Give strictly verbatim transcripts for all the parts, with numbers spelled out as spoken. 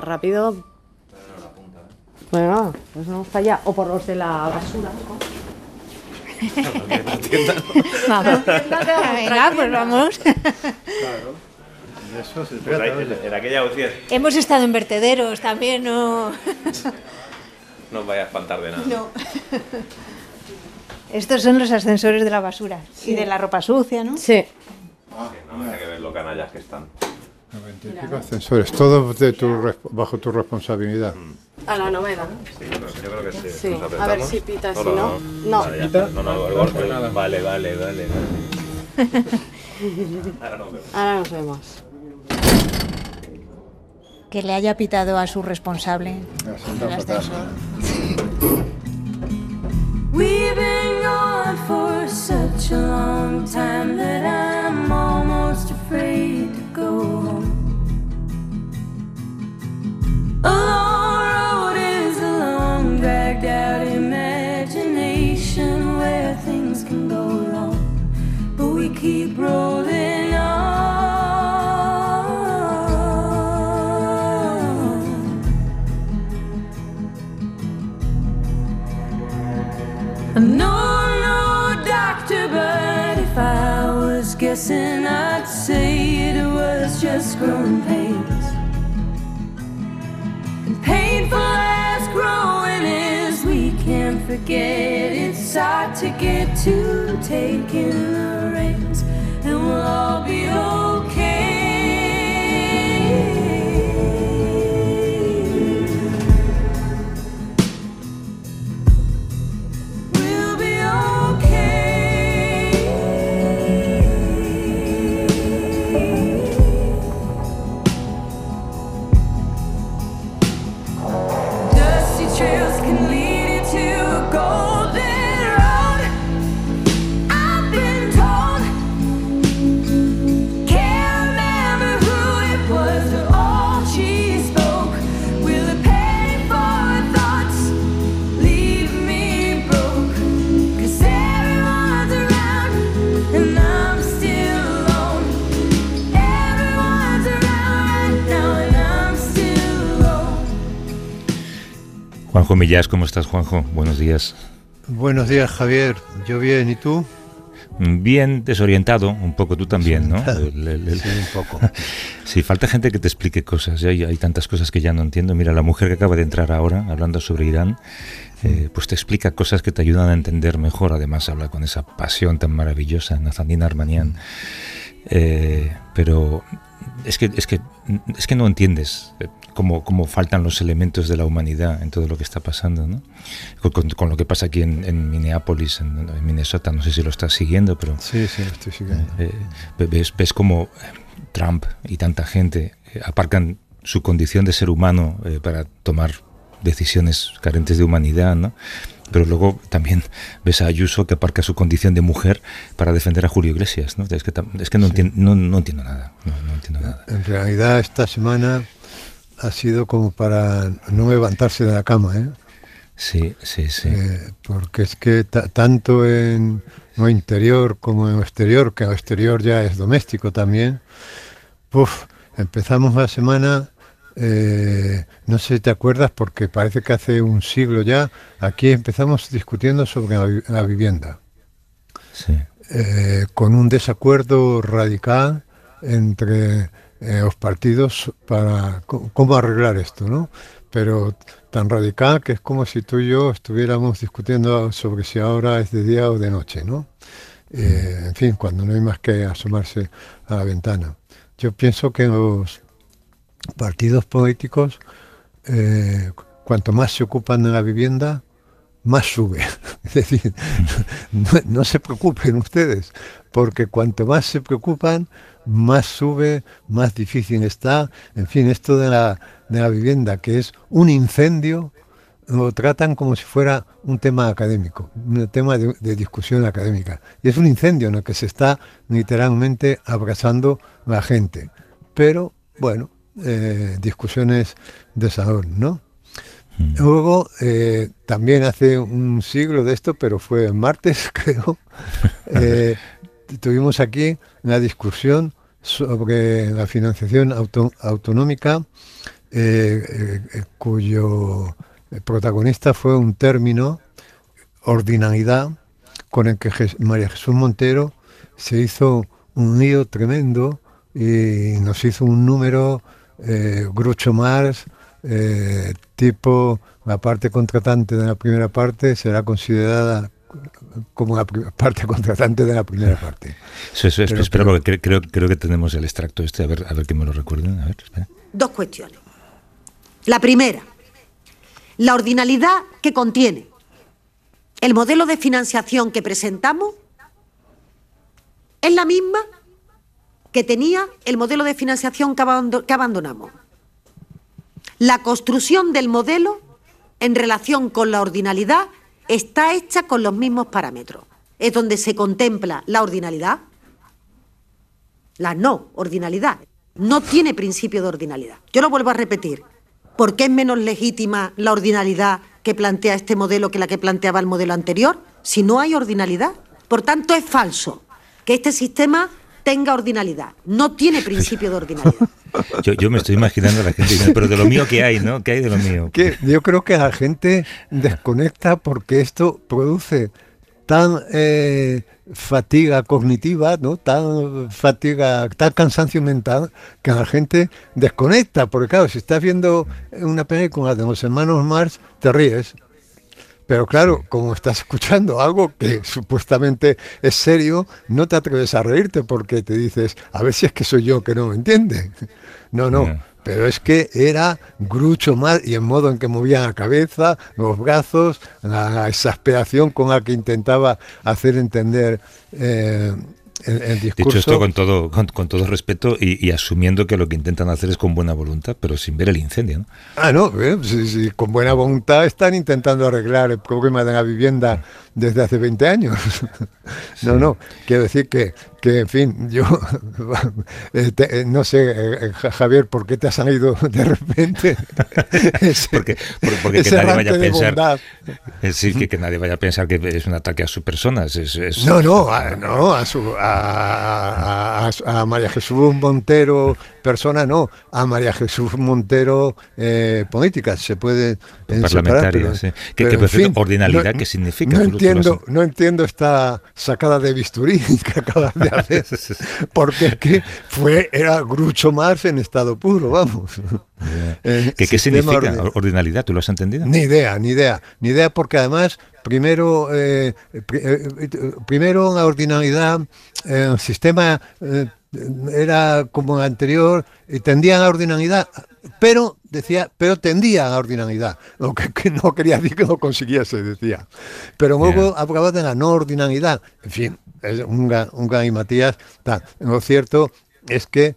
rápido. Bueno, pues no falla. O por los de la basura, ¿no? Vamos. Venga, pues vamos. Claro. De eso se trata. Pues en, en aquella U C I S. Hemos estado en vertederos también, no. No os vaya a espantar de nada. No. Estos son los ascensores de la basura. Sí. Y de la ropa sucia, ¿no? Sí. Ah, que no, hay que ver lo canallas que están. noventa y pico ascensores, todo de tu, bajo tu responsabilidad. A la novena. Sí, yo creo, yo creo que sí. Sí. Nos A ver apretamos. si pita, No, si no. no. No. Vale, ya está. No, no, No, el no, golpe. no, nada. Vale, vale, vale, vale. Ahora nos vemos. Ahora nos vemos. Que le haya pitado a su responsable La senda del fatal. ascensor. We've been gone for such a long time that I'm almost afraid to go home. A long road is a long, dragged out imagination where things can go wrong, but we keep rolling on. No, no, doctor, but if I was guessing, I'd say it was just growing pains. And painful as growing is, we can't forget it's hard to get to taking the reins, and we'll all be okay. Trails can lead you to a golden road, I've been told. Can't remember who it was, but all she spoke. Will it pay for her thoughts, leave me broke? 'Cause everyone's around and I'm still alone. Everyone's around right now and I'm still alone. Juanjo Millás, ¿cómo estás, Juanjo? Buenos días. Buenos días, Javier. Yo bien, ¿y tú? Bien desorientado, un poco tú también, ¿no? El, el, el... Sí, un poco. Sí, falta gente que te explique cosas. Hay, hay tantas cosas que ya no entiendo. Mira, la mujer que acaba de entrar ahora, hablando sobre Irán, eh, pues te explica cosas que te ayudan a entender mejor. Además, habla con esa pasión tan maravillosa, Nazanin Armanian. Eh, pero es que, es que, es que no entiendes cómo, cómo faltan los elementos de la humanidad en todo lo que está pasando, ¿no? Con, con, con lo que pasa aquí en, en Minneapolis, en, en Minnesota, no sé si lo estás siguiendo, pero Sí, sí, lo estoy siguiendo. eh, ves, ves cómo Trump y tanta gente aparcan su condición de ser humano eh, para tomar decisiones carentes de humanidad, ¿no? Pero luego también ves a Ayuso que aparca su condición de mujer para defender a Julio Iglesias, ¿no? Es que, es que no, Sí. entiendo, no, no entiendo nada, no, no entiendo nada. En realidad, esta semana ha sido como para no levantarse de la cama, ¿eh? Sí, sí, sí. Eh, porque es que ta- tanto en lo interior como en lo exterior, que lo exterior ya es doméstico también, puf, empezamos la semana, eh, no sé si te acuerdas, porque parece que hace un siglo ya, aquí empezamos discutiendo sobre la, vi- la vivienda, Sí. eh, con un desacuerdo radical entre eh, los partidos para c- cómo arreglar esto, ¿no? Pero tan radical que es como si tú y yo estuviéramos discutiendo sobre si ahora es de día o de noche, ¿no? Eh, en fin, cuando no hay más que asomarse a la ventana. Yo pienso que los partidos políticos, eh, cuanto más se ocupan de la vivienda, más sube. Es decir, no, no se preocupen ustedes, porque cuanto más se preocupan, más sube, más difícil está. En fin, esto de la, de la vivienda, que es un incendio, lo tratan como si fuera un tema académico, un tema de, de discusión académica. Y es un incendio en el que se está literalmente abrazando la gente. Pero, bueno, eh, discusiones de salón, ¿no? Luego, eh, también hace un siglo de esto, pero fue el martes, creo, eh, tuvimos aquí una discusión sobre la financiación auto, autonómica eh, eh, cuyo protagonista fue un término, ordinalidad, con el que Jes- María Jesús Montero se hizo un lío tremendo y nos hizo un número eh, Groucho Marx, eh, tipo la parte contratante de la primera parte será considerada como la pri- parte contratante de la primera parte. Eso, eso, Pero- espera, pero- porque creo, creo, creo que tenemos el extracto este, a ver, a ver que me lo recuerden. A ver, espera. Dos cuestiones. La primera, la ordinalidad que contiene el modelo de financiación que presentamos es la misma que tenía el modelo de financiación que, abando- que abandonamos. La construcción del modelo en relación con la ordinalidad está hecha con los mismos parámetros. Es donde se contempla la ordinalidad, la no ordinalidad. No tiene principio de ordinalidad. Yo lo vuelvo a repetir. ¿Por qué es menos legítima la ordinalidad que plantea este modelo que la que planteaba el modelo anterior? Si no hay ordinalidad. Por tanto, es falso que este sistema tenga ordinalidad. No tiene principio de ordinalidad. Yo, yo me estoy imaginando a la gente diciendo, pero de lo mío, ¿qué hay, no? ¿Qué hay de lo mío? Que yo creo que la gente desconecta porque esto produce tan eh, fatiga cognitiva, ¿no? Tan fatiga, tal cansancio mental que la gente desconecta, porque claro, si estás viendo una película de los hermanos Marx, te ríes. Pero claro, como estás escuchando algo que supuestamente es serio, no te atreves a reírte porque te dices, a ver si es que soy yo que no me entiende. No, no, Yeah. pero es que era Groucho Marx y el modo en que movía la cabeza, los brazos, la, la exasperación con la que intentaba hacer entender eh, el, el discurso. Dicho esto con todo, con, con todo respeto y, y asumiendo que lo que intentan hacer es con buena voluntad, pero sin ver el incendio, ¿no? Ah, no, eh, sí, sí, con buena voluntad están intentando arreglar el problema de la vivienda desde hace veinte años. No, Sí. no, quiero decir que, que en fin, yo eh, te- eh, no sé, eh, eh, Ja- Javier, ¿por qué te has salido de repente? Ese- Porque, por- porque que ese nadie vaya a arranque de pensar, bondad. es decir, que, que nadie vaya a pensar que es un ataque a su persona. Es, es- es- No, no, a, no, a, su, a, a- a- a María Jesús Montero, persona, no, a María Jesús Montero, eh, política, se puede eh, separar, Parlamentaria, pero- sí. Que- pero, que, en por cierto, fin, ordinalidad, ¿qué significa? No Tú lo- tú lo has- entiendo, no entiendo esta sacada de bisturí que acabas de hacer, porque es que fue, era Groucho Marx en estado puro, vamos. Eh, ¿Qué, ¿Qué sistema significa ordi- ordinalidad? ¿Tú lo has entendido? Ni idea, ni idea, ni idea, porque además, primero, eh, pri- eh, eh, primero la ordinalidad, eh, el sistema eh, era como el anterior, y tendía a la ordinalidad, pero decía, pero tendía a la ordinalidad, lo que, que no quería decir que lo consiguiese, decía. Pero luego Yeah. hablaba de la no ordinalidad, en fin, es un, ga- un Gan y Matías, tal. Lo cierto es que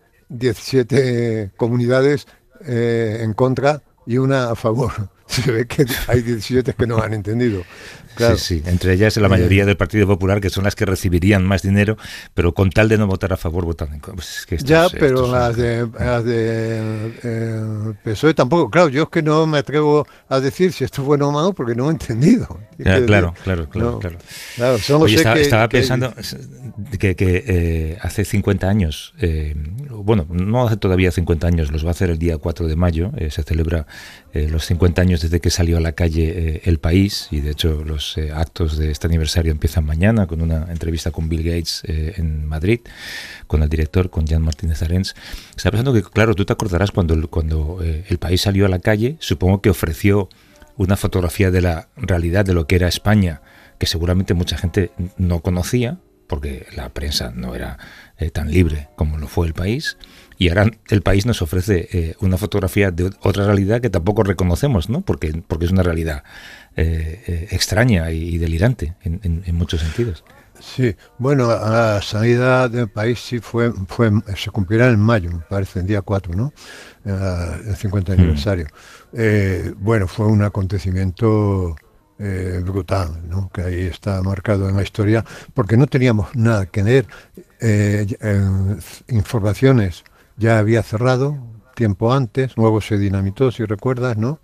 diecisiete comunidades eh, en contra y una a favor. Se ve que hay diecisiete que no han entendido. Claro. Sí, sí, entre ellas la mayoría del Partido Popular, que son las que recibirían más dinero, pero con tal de no votar a favor, votan en contra. Pues es que esto Ya, es- pero esto es las un- de, las de eh, P S O E tampoco. Claro, yo es que no me atrevo a decir si esto es bueno o malo porque no he entendido. Ya, Quiero claro, decir, claro, claro, no, claro. claro, solo Oye, sé estaba, que- estaba que- pensando que, que, eh, hace cincuenta años, eh, bueno, no hace todavía cincuenta años, los va a hacer el día cuatro de mayo, eh, se celebra eh, los cincuenta años desde que salió a la calle eh, El País, y de hecho los eh, actos de este aniversario empiezan mañana con una entrevista con Bill Gates eh, en Madrid, con el director, con Jan Martínez Arens. Estaba pensando que, claro, tú te acordarás cuando, el- cuando eh, El País salió a la calle, supongo que ofreció una fotografía de la realidad de lo que era España, que seguramente mucha gente no conocía, porque la prensa no era eh, tan libre como lo fue El País, y ahora El País nos ofrece eh, una fotografía de otra realidad que tampoco reconocemos, ¿no? Porque, porque es una realidad eh, eh, extraña y, y delirante en, en- en muchos sentidos. Sí, bueno, la salida del país sí fue, fue se cumplirá en mayo, me parece, el día cuatro, ¿no? Eh, el cincuenta aniversario. Eh, bueno, fue un acontecimiento eh, brutal, ¿no? Que ahí está marcado en la historia, porque no teníamos nada que leer. Eh, eh, informaciones ya había cerrado tiempo antes, luego se dinamitó, si recuerdas, ¿no?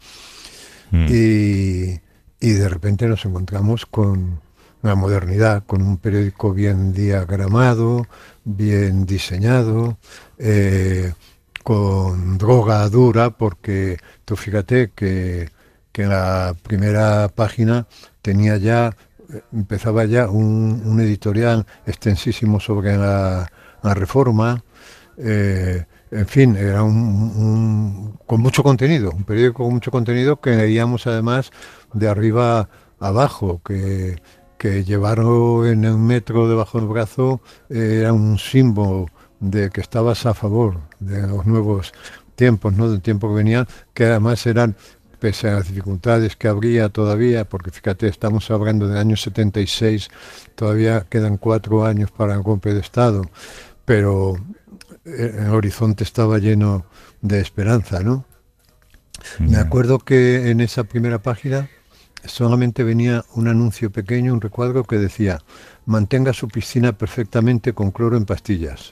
Mm. Y, y de repente nos encontramos con la modernidad, con un periódico bien diagramado, bien diseñado, eh, con droga dura, porque tú fíjate que, que en la primera página tenía ya, empezaba ya un, un editorial extensísimo sobre la, la reforma, eh, en fin, era un, un, con mucho contenido, un periódico con mucho contenido que leíamos además de arriba abajo, que, que llevarlo en el metro debajo del brazo eh, era un símbolo de que estabas a favor de los nuevos tiempos, ¿no? Del tiempo que venían, que además eran, pese a las dificultades que habría todavía, porque fíjate, estamos hablando del año setenta y seis, todavía quedan cuatro años para el golpe de Estado, pero el horizonte estaba lleno de esperanza, ¿no? Yeah. Me acuerdo que en esa primera página solamente venía un anuncio pequeño, un recuadro que decía: mantenga su piscina perfectamente con cloro en pastillas.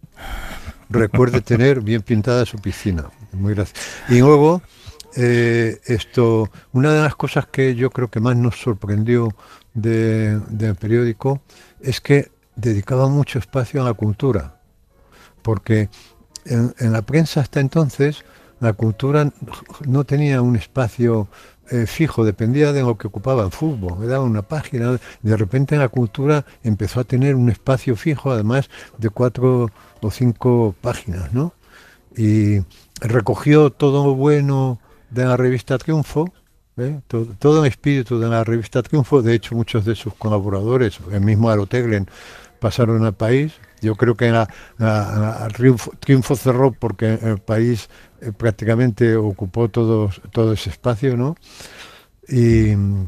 Recuerde tener bien pintada su piscina. Muy gracioso. Y luego, eh, esto, una de las cosas que yo creo que más nos sorprendió de, del periódico es que dedicaba mucho espacio a la cultura. Porque en, en la prensa hasta entonces la cultura no tenía un espacio eh, fijo, dependía de lo que ocupaba el fútbol, me daba una página, de repente la cultura empezó a tener un espacio fijo, además de cuatro o cinco páginas, ¿no? Y recogió todo lo bueno de la revista Triunfo, ¿eh? todo, todo el espíritu de la revista Triunfo. De hecho, muchos de sus colaboradores, el mismo Aro Teglen, pasaron al País. Yo creo que la, la, la Triunfo, Triunfo cerró porque el País eh, prácticamente ocupó todo, todo ese espacio, ¿no? Y,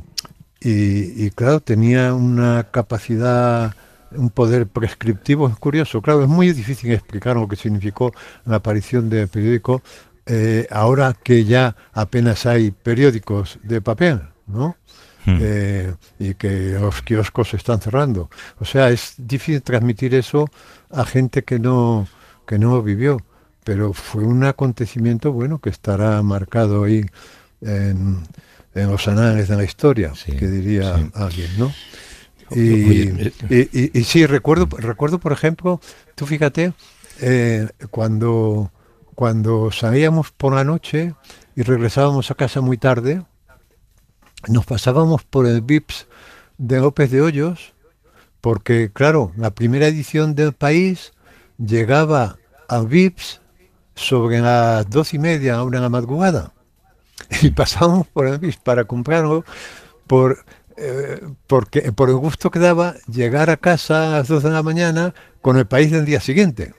y, y claro, tenía una capacidad, un poder prescriptivo. Es curioso, claro, es muy difícil explicar lo que significó la aparición del periódico eh, ahora que ya apenas hay periódicos de papel, ¿no? Eh, y que los kioscos se están cerrando. O sea, es difícil transmitir eso a gente que no que no vivió, pero fue un acontecimiento, bueno, que estará marcado ahí en, en los anales de la historia, sí, que diría sí. alguien, ¿no? Y, Oye, y, y, y sí, recuerdo, recuerdo, por ejemplo, tú fíjate, eh, cuando, cuando salíamos por la noche y regresábamos a casa muy tarde, nos pasábamos por el Vips de López de Hoyos, porque claro, la primera edición del País llegaba al Vips sobre las doce y media, a una de la madrugada, y pasábamos por el Vips para comprarlo por, eh, porque, por el gusto que daba llegar a casa a las doce de la mañana con el País del día siguiente.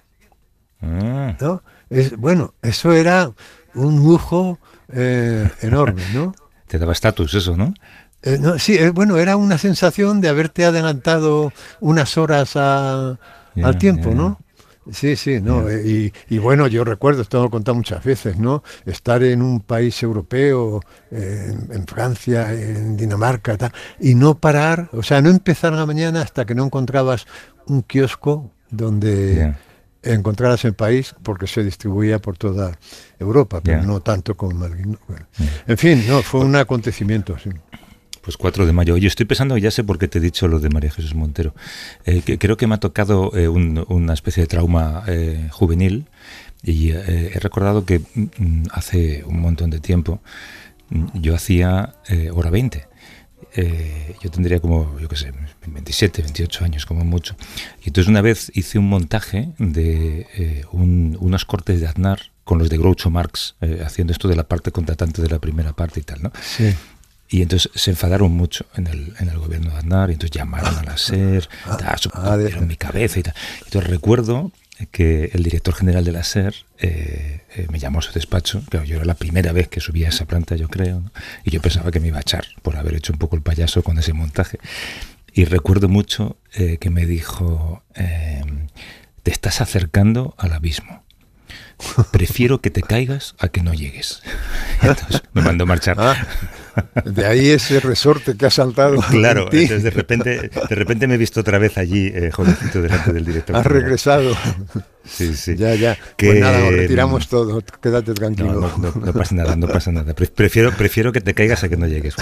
¿No? Es, bueno, eso era un lujo eh, enorme, ¿no? Te daba estatus eso, ¿no? Eh, no, sí, eh, bueno, era una sensación de haberte adelantado unas horas a, yeah, al tiempo, yeah. ¿no? Sí, sí, no. Yeah. Eh, y, y bueno, yo recuerdo, esto lo he contado muchas veces, ¿no? Estar en un país europeo, eh, en, en Francia, en Dinamarca, tal, y no parar, o sea, no empezar a la mañana hasta que no encontrabas un kiosco donde... Yeah. encontraras el País, porque se distribuía por toda Europa, pero yeah. no tanto como Madrid. No, bueno. yeah. En fin, no, fue un acontecimiento, sí. Pues cuatro de mayo. Yo estoy pensando, ya sé por qué te he dicho lo de María Jesús Montero. Eh, que, creo que me ha tocado eh, un, una especie de trauma eh, juvenil, y eh, he recordado que mm, hace un montón de tiempo mm, yo hacía eh, hora veinte. Eh, yo tendría como, yo qué sé, veintisiete, veintiocho años como mucho. Y entonces una vez hice un montaje de eh, un, unos cortes de Aznar con los de Groucho Marx, eh, haciendo esto de la parte contratante de la primera parte y tal, ¿no? Sí. Y entonces se enfadaron mucho en el, en el gobierno de Aznar, y entonces llamaron a la SER, ah, ah, en mi cabeza y tal. Entonces recuerdo que el director general de la SER eh, eh, me llamó a su despacho. Claro, yo era la primera vez que subía a esa planta, yo creo, ¿no? Y yo pensaba que me iba a echar por haber hecho un poco el payaso con ese montaje. Y recuerdo mucho eh, que me dijo, eh, te estás acercando al abismo. Prefiero que te caigas a que no llegues. Y entonces me mandó marchar. Ah, de ahí ese resorte que ha saltado. Claro, entonces de repente, de repente me he visto otra vez allí, eh, jovencito, delante del director. Has general. regresado. Sí, sí. Ya, ya. Que, pues nada, lo retiramos todo. Quédate tranquilo. No, no, no, no pasa nada, no pasa nada. Prefiero, prefiero que te caigas a que no llegues.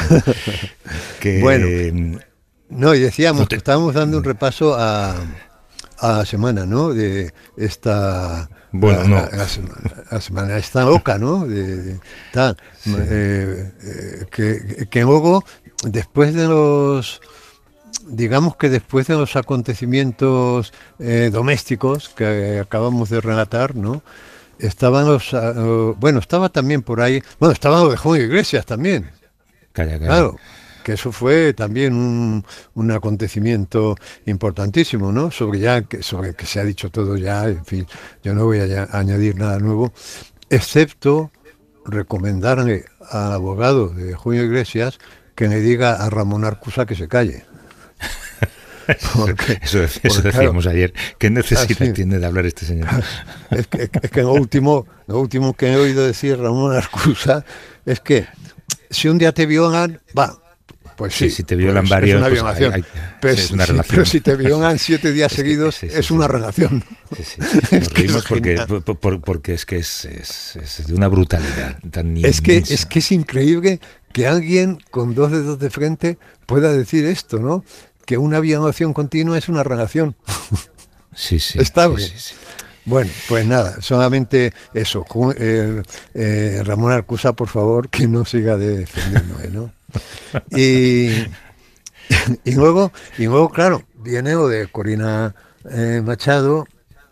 Que, bueno, no, y decíamos no te... que estábamos dando un repaso a, a la semana, ¿no? De esta... Bueno, a, no. A, a, a semana está loca, ¿no? De, de, tal, Sí. eh, eh, que, que luego, después de los, digamos que después de los acontecimientos eh, domésticos que acabamos de relatar, ¿no? Estaban los, uh, bueno, estaba también por ahí, bueno, estaba lo de Julio Iglesias también, Calla, calla. claro, que eso fue también un, un acontecimiento importantísimo, ¿no? Sobre ya que sobre que se ha dicho todo ya, en fin, yo no voy a ya- añadir nada nuevo, excepto recomendarle al abogado de Julio Iglesias que le diga a Ramón Arcusa que se calle. Porque- Eso, eso porque, claro, decíamos ayer. ¿Qué necesidad Ah, sí. tiene de hablar este señor? Es que, es que lo último, lo último que he oído decir Ramón Arcusa es que si un día te violan, va, pues sí, Sí, si te violan pues varios, es una pues violación. hay- hay- pero, sí, es si- una sí, relación. pero si te violan siete días Es que- seguidos, sí, sí, es sí, una sí. relación. Sí, sí. Es Nos que reímos es porque, genial. por- por- porque es que es, es, es de una brutalidad tan Es que, inmensa. es que es increíble que alguien con dos dedos de frente pueda decir esto, ¿no? Que una violación continua es una relación. Sí, sí, Está sí, bien. sí, sí. Bueno, pues nada, solamente eso. Ju- eh, eh, Ramón Arcusa, por favor, que no siga defendiéndome, ¿no? Y, y luego, y luego, claro, viene lo de Corina eh, Machado,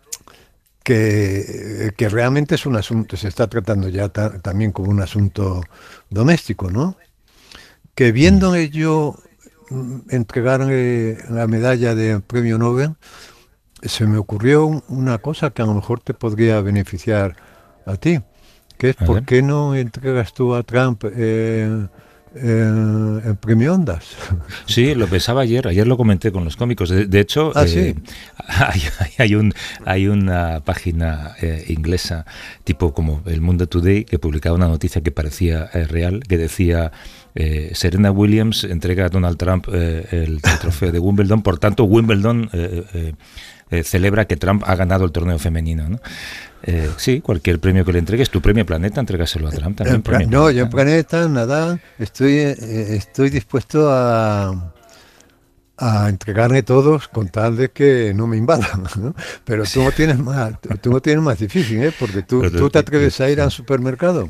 que, que realmente es un asunto, se está tratando ya ta- también como un asunto doméstico, ¿no? Que viéndole yo mm, entregarle la medalla de premio Nobel, se me ocurrió un- una cosa que a lo mejor te podría beneficiar a ti, que es A ¿por ver. qué no entregas tú a Trump eh, eh, el premio Ondas? Sí, lo pensaba ayer, ayer lo comenté con los cómicos. De, de hecho, Ah, eh, sí. hay, hay- hay un, hay una página eh, inglesa, tipo como El Mundo Today, que publicaba una noticia que parecía eh, real, que decía eh, Serena Williams entrega a Donald Trump eh, el, el trofeo de Wimbledon, por tanto Wimbledon eh, eh, eh, celebra que Trump ha ganado el torneo femenino, ¿no? Eh, sí, cualquier premio que le entregues, tu premio Planeta, entrégaselo a Trump también. En Pla- premio no, yo en Planeta. Planeta, nada, estoy, eh, estoy dispuesto a, a entregarle todos con tal de que no me invadan, ¿no? Pero tú no tienes más, tú, tú no tienes más difícil, ¿eh? Porque tú, Pero tú te tú- atreves a ir al supermercado.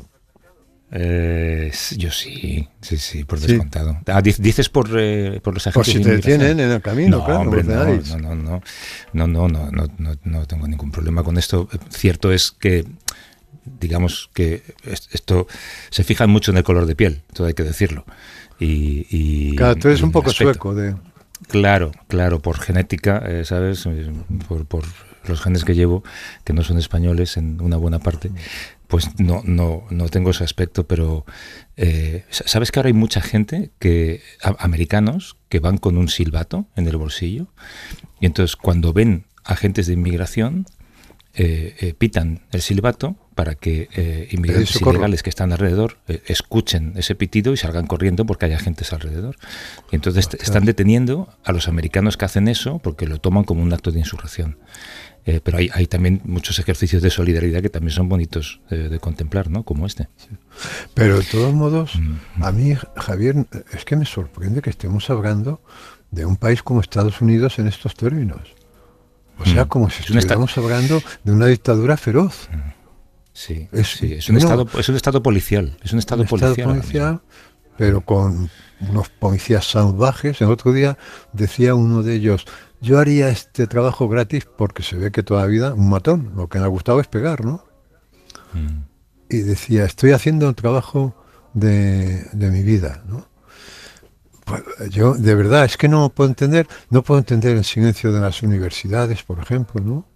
Eh, sí, yo sí, sí, sí, por Sí. descontado. Ah, di- dices por, eh, por los Por agentes si de te inmigración. detienen en el camino, No, claro, hombre, los no, ordenáis. no, no, no, no, no, no, no, no, no tengo ningún problema con esto. Cierto es que, digamos que es- esto se fija mucho en el color de piel, todo hay que decirlo. Y, y- Claro, tú eres y un en poco aspecto. sueco. De, Claro, claro, por genética, eh, ¿sabes? Eh, Por, por los genes que llevo, que no son españoles en una buena parte, pues no, no, no tengo ese aspecto, pero eh, ¿sabes que ahora hay mucha gente, que a- americanos, que van con un silbato en el bolsillo? Y entonces cuando ven agentes de inmigración, eh, eh, pitan el silbato para que eh, inmigrantes socorro. ilegales que están alrededor eh, escuchen ese pitido y salgan corriendo porque hay agentes alrededor. Y entonces te- están deteniendo a los americanos que hacen eso porque lo toman como un acto de insurrección. Eh, pero hay, hay también muchos ejercicios de solidaridad que también son bonitos eh, de contemplar, ¿no? Como este. pero de todos modos, Mm. a mí, Javier, es que me sorprende que estemos hablando de un país como Estados Unidos en estos términos. O sea, Mm. como si Es un esta- estuviéramos hablando de una dictadura feroz. Sí, Es- sí, es un no. estado, es un estado policial, es un estado Un policial. estado ahora policial, pero con unos policías salvajes. El otro día decía uno de ellos, yo haría este trabajo gratis porque se ve que toda la vida un matón, lo que me ha gustado es pegar, ¿no? mismo. Mm. Y decía, estoy haciendo el trabajo de, de mi vida, ¿no? Pues yo, de verdad, es que no puedo entender, no puedo entender el silencio de las universidades, por ejemplo, ¿no?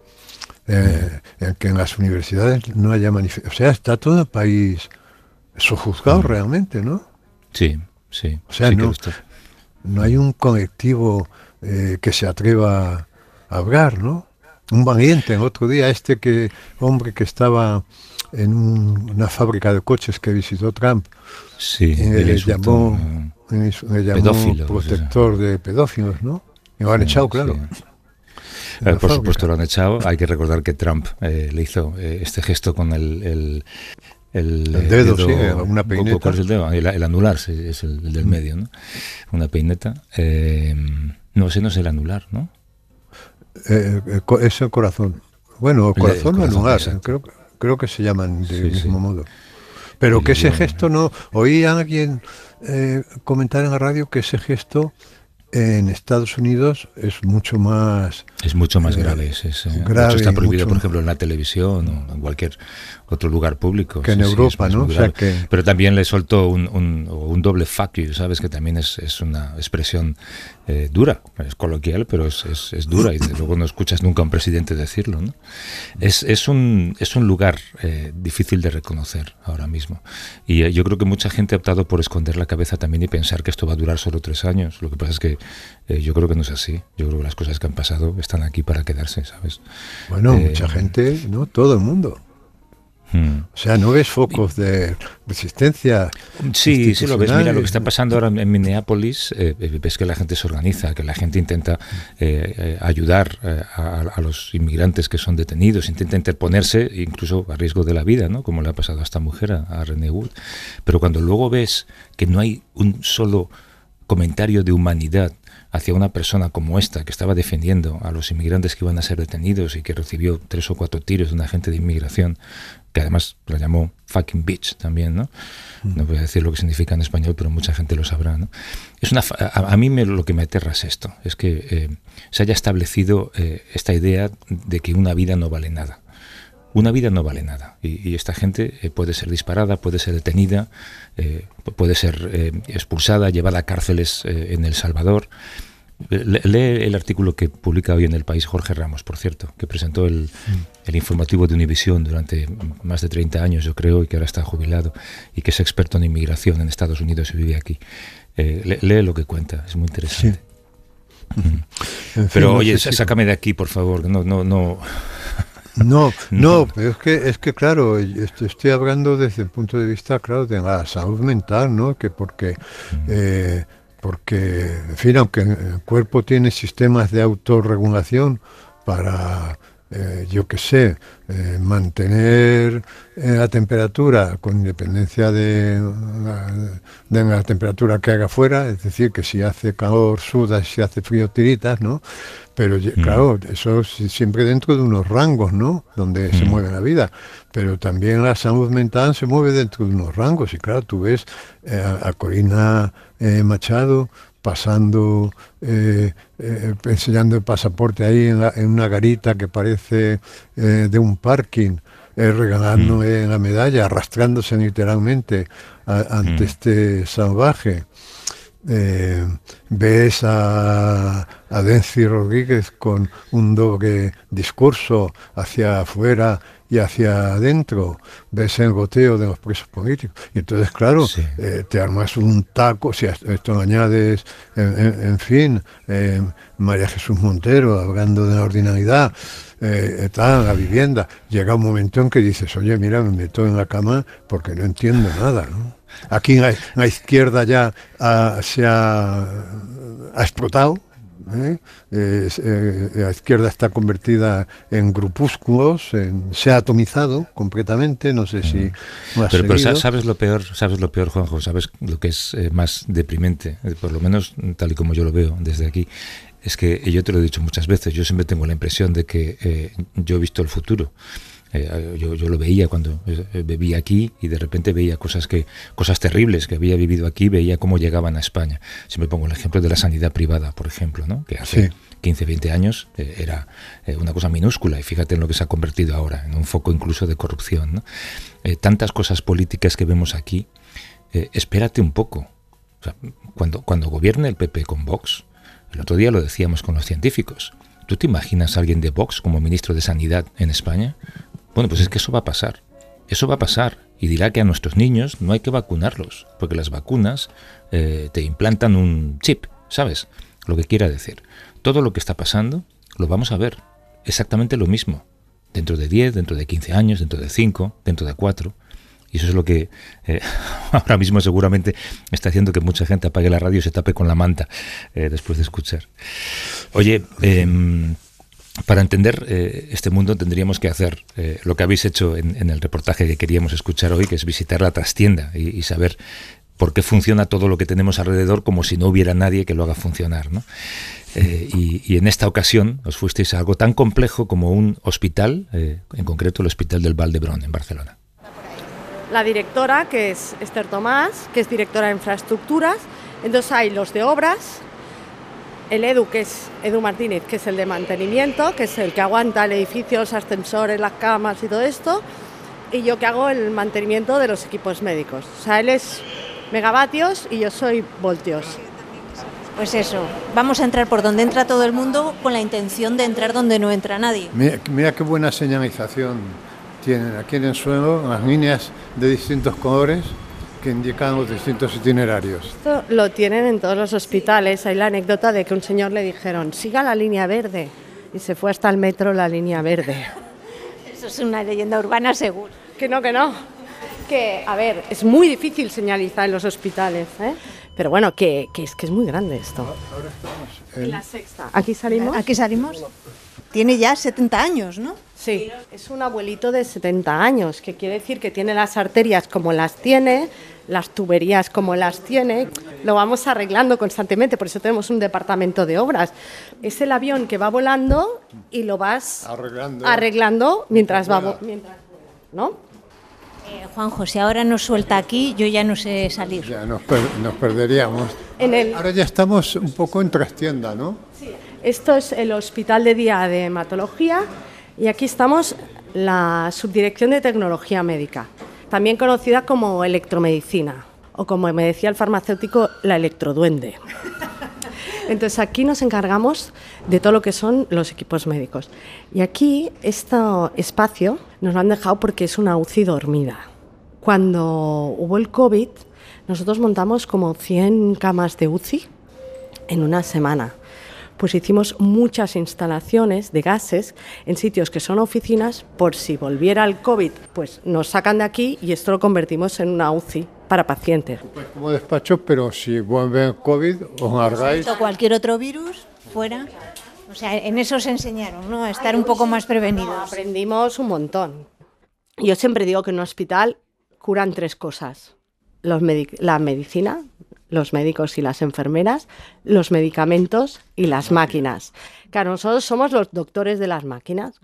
Eh, en que en las universidades no haya manifestaciones. O sea, está todo el país sojuzgado realmente, ¿no? Sí, sí. O sea, sí que no- lo está. No hay un colectivo eh, que se atreva a hablar, ¿no? Un valiente, el otro día, este que hombre que estaba en un- una fábrica de coches que visitó Trump, Sí, eh, el le insulto, llamó, eh, le le llamó pedófilo, protector de pedófilos, ¿no? Y lo han echado, claro. sí. en Eh, la por fábrica. supuesto lo han echado. Hay que recordar que Trump eh, le hizo eh, este gesto con el... el el, El eh, dedo, sí, una peineta. ¿Cuál es el dedo? El, el anular sí, es el, el del medio, ¿no? Una peineta. Eh, no, ese no es el anular, ¿no? Eh, eh, co- es el corazón. Bueno, el El- corazón el o corazón, anular, exacto. creo, creo que se llaman del Sí, mismo sí. modo. Pero El que ese idioma, gesto no... Oí a alguien eh, comentar en la radio que ese gesto en Estados Unidos es mucho más... Es mucho más Eh, grave. Es, es, eh, de grave, hecho, está prohibido, mucho por más- ejemplo, en la televisión o en cualquier otro lugar público. Que en Sí, sí, Europa, es ¿no? muy O sea grave. que- Pero también le soltó un, un, un doble fuck you, ¿sabes? Que también es, es una expresión eh, dura. Es coloquial, pero es, es, es dura. Y desde luego no escuchas nunca a un presidente decirlo, ¿no? Es, es, un, es un lugar eh, difícil de reconocer ahora mismo. Y eh, yo creo que mucha gente ha optado por esconder la cabeza también y pensar que esto va a durar solo tres años. Lo que pasa es que eh, yo creo que no es así. Yo creo que las cosas que han pasado están aquí para quedarse, ¿sabes? Bueno, Eh, mucha gente, ¿no? Todo el mundo. Hmm. O sea, no ves focos de resistencia. Sí, sí lo ves. Mira, lo que está institucionales. pasando ahora en Minneapolis, eh, ves que la gente se organiza, que la gente intenta eh, eh, ayudar eh, a, a los inmigrantes que son detenidos, intenta interponerse, incluso a riesgo de la vida, ¿no? Como le ha pasado a esta mujer, a, a Renee Wood. Pero cuando luego ves que no hay un solo comentario de humanidad hacia una persona como esta, que estaba defendiendo a los inmigrantes que iban a ser detenidos y que recibió tres o cuatro tiros de un agente de inmigración, que además la llamó fucking bitch también, ¿no? No voy a decir lo que significa en español, pero mucha gente lo sabrá, ¿no? Es una, a, a mí me, lo que me aterra es esto, es que eh, se haya establecido eh, esta idea de que una vida no vale nada. Una vida no vale nada y, y esta gente eh, puede ser disparada, puede ser detenida, eh, puede ser eh, expulsada, llevada a cárceles eh, en El Salvador. Le, lee el artículo que publica hoy en El País Jorge Ramos, por cierto, que presentó el, el informativo de Univisión durante más de treinta años, yo creo, y que ahora está jubilado y que es experto en inmigración en Estados Unidos y vive aquí. Eh, le, lee lo que cuenta, es muy interesante. Sí. Mm. En fin, Pero no oye, sé si- sácame de aquí, por favor. No, no, no. No, no, pero es que, es que claro, estoy, estoy hablando desde el punto de vista, claro, de la salud mental, ¿no? Que porque, eh, porque, en fin, aunque el cuerpo tiene sistemas de autorregulación para, eh, yo qué sé, eh, mantener eh, la temperatura con independencia de la, de la temperatura que haga fuera, es decir, que si hace calor sudas, si hace frío tiritas, ¿no? Pero ye- Mm. claro, eso sí- siempre dentro de unos rangos, ¿no? Donde se Mm. mueve la vida. Pero también la salud mental se mueve dentro de unos rangos. Y claro, tú ves eh, a, a Corina eh, Machado pasando, eh, eh, enseñando el pasaporte ahí en, la- en una garita que parece eh, de un parking, eh, regalándole la medalla, arrastrándose literalmente a- ante Mm. este salvaje. Eh, ves a, a Dency Rodríguez con un doble discurso hacia afuera y hacia adentro, ves el goteo de los presos políticos, y entonces claro, Sí. eh, te armas un taco, si a esto lo añades, en, en- en fin, eh, María Jesús Montero hablando de la ordinariedad, eh, tal, la vivienda, llega un momento en que dices, oye, mira, me meto en la cama porque no entiendo nada, ¿no? Aquí en la, en la izquierda ya ah, se ha, ha explotado, ¿eh? Es, eh, la izquierda está convertida en grupúsculos, en- se ha atomizado completamente, no sé si lo has Pero, pero seguido. sa- sabes lo peor, sabes lo peor, Juanjo, sabes lo que es eh, más deprimente, eh, por lo menos tal y como yo lo veo desde aquí, es que y yo te lo he dicho muchas veces, yo siempre tengo la impresión de que eh, yo he visto el futuro. Eh, yo, yo lo veía cuando eh, vivía aquí y de repente veía cosas que cosas terribles que había vivido aquí, veía cómo llegaban a España. Siempre pongo el ejemplo de la sanidad privada, por ejemplo, ¿no? Que hace Sí. quince, veinte años eh, era eh, una cosa minúscula y fíjate en lo que se ha convertido ahora, en un foco incluso de corrupción, ¿no? Eh, tantas cosas políticas que vemos aquí, eh, espérate un poco. O sea, cuando, cuando gobierne el P P con Vox, el otro día lo decíamos con los científicos, ¿tú te imaginas a alguien de Vox como ministro de Sanidad en España? Bueno, pues es que eso va a pasar. Eso va a pasar y dirá que a nuestros niños no hay que vacunarlos, porque las vacunas eh, te implantan un chip, ¿sabes? Lo que quiera decir. Todo lo que está pasando lo vamos a ver. Exactamente lo mismo. Dentro de diez, dentro de quince años, dentro de cinco, dentro de cuatro. Y eso es lo que eh, ahora mismo seguramente está haciendo que mucha gente apague la radio y se tape con la manta eh, después de escuchar. Oye, eh, para entender eh, este mundo tendríamos que hacer eh, lo que habéis hecho en, en el reportaje que queríamos escuchar hoy, que es visitar la trastienda y, y saber por qué funciona todo lo que tenemos alrededor como si no hubiera nadie que lo haga funcionar, ¿no? Eh, y, y en esta ocasión os fuisteis a algo tan complejo como un hospital, eh, en concreto el Hospital del Vall d'Hebron, en Barcelona. La directora, que es Esther Tomás, que es directora de infraestructuras. Entonces hay los de obras, el Edu, que es Edu Martínez, que es el de mantenimiento, que es el que aguanta el edificio, los ascensores, las camas y todo esto, y yo que hago el mantenimiento de los equipos médicos. O sea, él es megavatios y yo soy voltios. Pues eso, vamos a entrar por donde entra todo el mundo con la intención de entrar donde no entra nadie. Mira, mira qué buena señalización tienen aquí en el suelo, las líneas de distintos colores que indican los distintos itinerarios. Esto lo tienen en todos los hospitales. Hay la anécdota de que un señor le dijeron, siga la línea verde, y se fue hasta el metro la línea verde. Eso es una leyenda urbana seguro. Que no, que no. Que, a ver, es muy difícil señalizar en los hospitales, ¿eh? Pero bueno, que, que, es, que es muy grande esto. Ahora estamos en... En la sexta. ¿Aquí salimos? ¿Aquí salimos? Tiene ya setenta años, ¿no? Sí, es un abuelito de setenta años, que quiere decir que tiene las arterias como las tiene, las tuberías como las tiene. Lo vamos arreglando constantemente, por eso tenemos un departamento de obras. Es el avión que va volando y lo vas Arreglando. arreglando mientras va, vo- mientras, ¿no? Eh, Juanjo, si ahora nos suelta aquí, yo ya no sé salir. Ya nos, per- nos perderíamos. En el- Ahora ya estamos un poco en trastienda, ¿no? Esto es el Hospital de Día de Hematología y aquí estamos la Subdirección de Tecnología Médica, también conocida como electromedicina o como me decía el farmacéutico, la electroduende. Entonces aquí nos encargamos de todo lo que son los equipos médicos. Y aquí este espacio nos lo han dejado porque es una U C I dormida. Cuando hubo el COVID, nosotros montamos como cien camas de U C I en una semana. Pues hicimos muchas instalaciones de gases en sitios que son oficinas, por si volviera el COVID, pues nos sacan de aquí y esto lo convertimos en una U C I para pacientes. Pues como despacho, pero si vuelve el COVID, os largáis. O cualquier otro virus, fuera. O sea, en eso se enseñaron, ¿no? A estar un poco más prevenidos. Aprendimos un montón. Yo siempre digo que en un hospital curan tres cosas. Los medic- la medicina, los médicos y las enfermeras, los medicamentos y las máquinas. Claro, nosotros somos los doctores de las máquinas.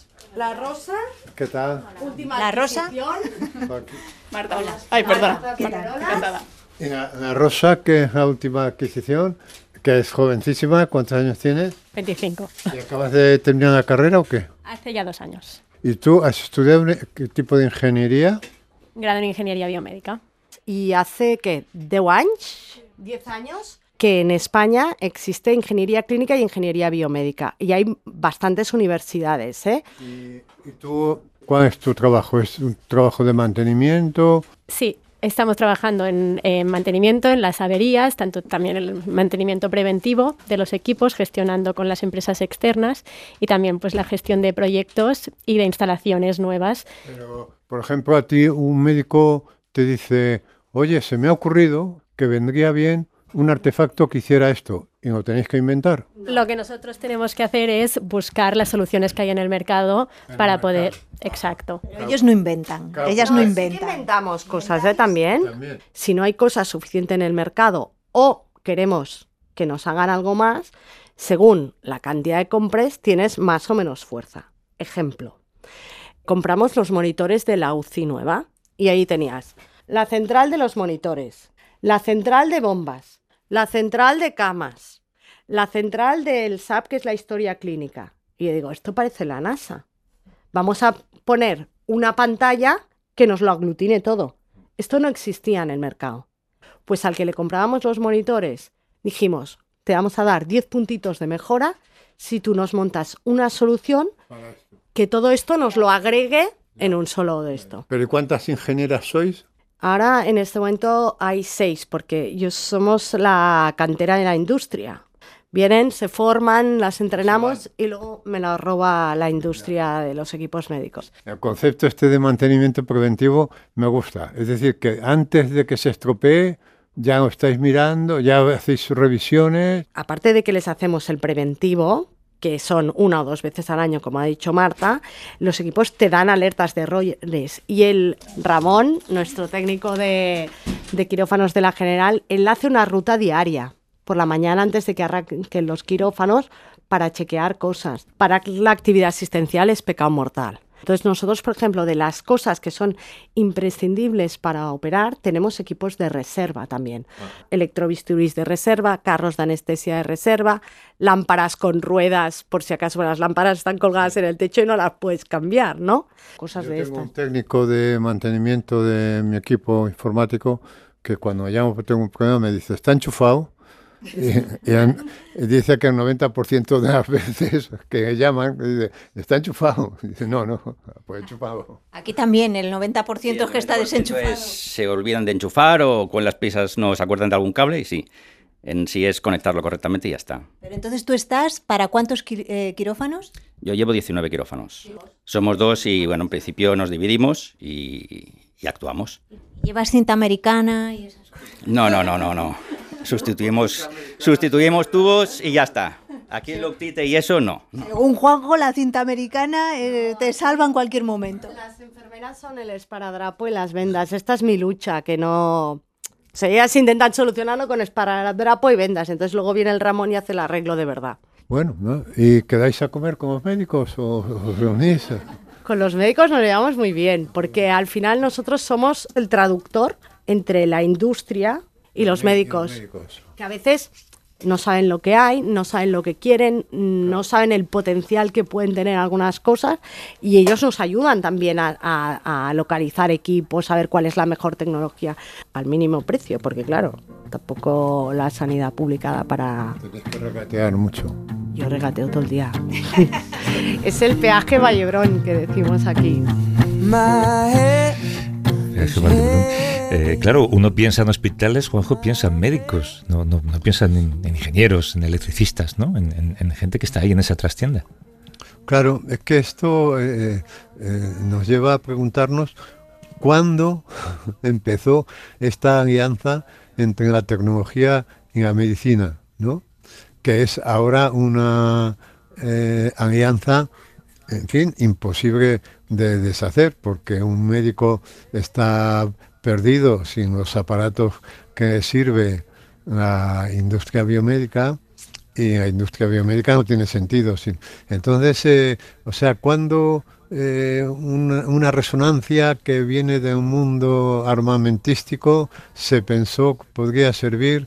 La Rosa, ¿Qué tal? última La Rosa. adquisición. Aquí. Marta, hola. Ay, perdona. ¿Qué tal? Encantada. Y la, la Rosa, que es la última adquisición, que es jovencísima, ¿cuántos años tienes? veinticinco. ¿Y acabas de terminar la carrera o qué? Hace ya dos años. ¿Y tú has estudiado un- qué tipo de ingeniería? Grado en Ingeniería Biomédica. Y hace, ¿qué? ¿diez años? ¿diez años? Que en España existe ingeniería clínica y ingeniería biomédica. Y hay bastantes universidades, ¿eh? ¿Y, y tú cuál es tu trabajo? ¿Es un trabajo de mantenimiento? Sí, estamos trabajando en, en mantenimiento, en las averías, tanto también el mantenimiento preventivo de los equipos, gestionando con las empresas externas y también pues la gestión de proyectos y de instalaciones nuevas. Pero, por ejemplo, a ti un médico te dice, oye, se me ha ocurrido que vendría bien un artefacto que hiciera esto, y lo tenéis que inventar. Lo que nosotros tenemos que hacer es buscar las soluciones que hay en el mercado En el para mercado. poder... Exacto. Pero ellos no inventan, Claro. ellas no Sí que inventan. inventamos cosas, ¿eh? También. También. Si no hay cosas suficientes en el mercado o queremos que nos hagan algo más, según la cantidad de compres, tienes más o menos fuerza. Ejemplo, compramos los monitores de la U C I nueva y ahí tenías la central de los monitores, la central de bombas, la central de camas, la central del S A P, que es la historia clínica. Y yo digo, esto parece la NASA. Vamos a poner una pantalla que nos lo aglutine todo. Esto no existía en el mercado. Pues al que le comprábamos los monitores, dijimos, te vamos a dar diez puntitos de mejora si tú nos montas una solución que todo esto nos lo agregue en un solo de esto. ¿Pero y cuántas ingenieras sois? Ahora, en este momento, hay seis, porque yo somos la cantera de la industria. Vienen, se forman, las entrenamos y luego me las roba la industria de los equipos médicos. El concepto este de mantenimiento preventivo me gusta. Es decir, que antes de que se estropee, ya lo estáis mirando, ya hacéis revisiones. Aparte de que les hacemos el preventivo, que son una o dos veces al año, como ha dicho Marta, los equipos te dan alertas de errores. Y el Ramón, nuestro técnico de, de quirófanos de la General, él hace una ruta diaria por la mañana antes de que arranquen los quirófanos para chequear cosas. Para la actividad asistencial es pecado mortal. Entonces nosotros, por ejemplo, de las cosas que son imprescindibles para operar, tenemos equipos de reserva también. Ah. Electrobisturís de reserva, carros de anestesia de reserva, lámparas con ruedas, por si acaso las lámparas están colgadas en el techo y no las puedes cambiar, ¿no? Cosas Yo de tengo estas. un técnico de mantenimiento de mi equipo informático que cuando llamo porque tengo un problema me dice, ¿está enchufado? Y, y, en, y dice que el noventa por ciento de las veces que llaman, dice, ¿está enchufado? Y dice, no, no, pues enchufado. Aquí también el noventa por ciento Sí, es que está desenchufado. Es, se olvidan de enchufar o con las piezas no se acuerdan de algún cable y sí, en sí es conectarlo correctamente y ya está. Pero entonces tú estás, ¿para cuántos qui- eh, quirófanos? Yo llevo diecinueve quirófanos. Somos dos y bueno, en principio nos dividimos y, y actuamos. ¿Llevas cinta americana y esas cosas? No, no, no, no, no. Sustituimos, sustituimos tubos y ya está. Aquí el Loctite y eso no. no. Según Juanjo, la cinta americana eh, te salva en cualquier momento. Las enfermeras son el esparadrapo y las vendas. Esta es mi lucha, que no... O sea, ellas intentan solucionarlo con esparadrapo y vendas. Entonces luego viene el Ramón y hace el arreglo de verdad. Bueno, ¿no? ¿Y quedáis a comer con los médicos o os reunís? Con los médicos nos llevamos muy bien, porque al final nosotros somos el traductor entre la industria y los médicos, y los médicos. Que a veces no saben lo que hay, no saben lo que quieren, no saben el potencial que pueden tener algunas cosas, y ellos nos ayudan también a, a, a localizar equipos, a ver cuál es la mejor tecnología al mínimo precio, porque claro, tampoco la sanidad pública da para... Tenéis que regatear mucho. Yo regateo todo el día. Es el peaje Vallebrón que decimos aquí. Eh, claro, uno piensa en hospitales, Juanjo piensa en médicos, no, no, no piensa en, en ingenieros, en electricistas, ¿no? En, en, en gente que está ahí en esa trastienda. Claro, es que esto eh, eh, nos lleva a preguntarnos cuándo empezó esta alianza entre la tecnología y la medicina, ¿no? Que es ahora una eh, alianza, en fin, imposible de deshacer, porque un médico está perdido sin los aparatos que sirve la industria biomédica, y la industria biomédica no tiene sentido. Sin... Entonces, eh, o sea, cuando eh, una, una resonancia que viene de un mundo armamentístico se pensó que podría servir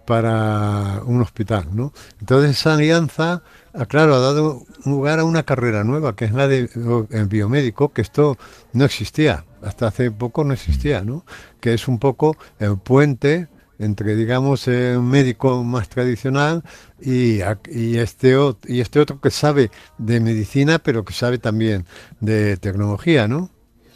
para un hospital, ¿no? Entonces esa alianza, claro, ha dado lugar a una carrera nueva, que es la de el biomédico, que esto no existía, hasta hace poco no existía, ¿no? Que es un poco el puente entre, digamos, el médico más tradicional y, y, este, y este otro que sabe de medicina, pero que sabe también de tecnología, ¿no?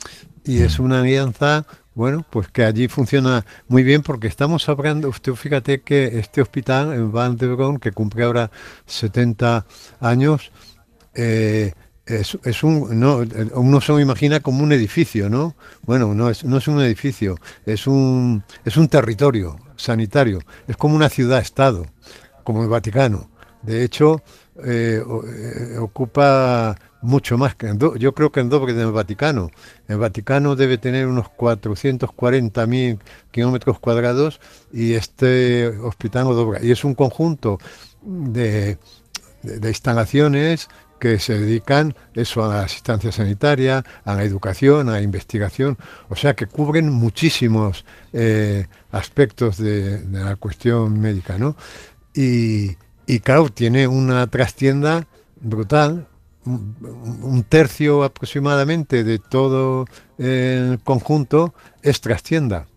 Y es una alianza... Bueno, pues que allí funciona muy bien, porque estamos hablando, usted fíjate que este hospital, en Vall d'Hebron, que cumple ahora setenta años, eh, es, es un, no, uno se lo imagina como un edificio, ¿no? Bueno, no es, no es un edificio, es un, es un territorio sanitario, es como una ciudad-estado, como el Vaticano. De hecho, eh, eh, ocupa mucho más que en do, yo creo que en doble del Vaticano. El Vaticano debe tener unos cuatrocientos cuarenta mil kilómetros cuadrados y este hospital lo dobla. Y es un conjunto de, de, de instalaciones que se dedican eso a la asistencia sanitaria, a la educación, a la investigación, o sea que cubren muchísimos eh, aspectos de, de la cuestión médica, ¿no? Y, y claro, tiene una trastienda brutal. Un tercio aproximadamente de todo el conjunto es trastienda.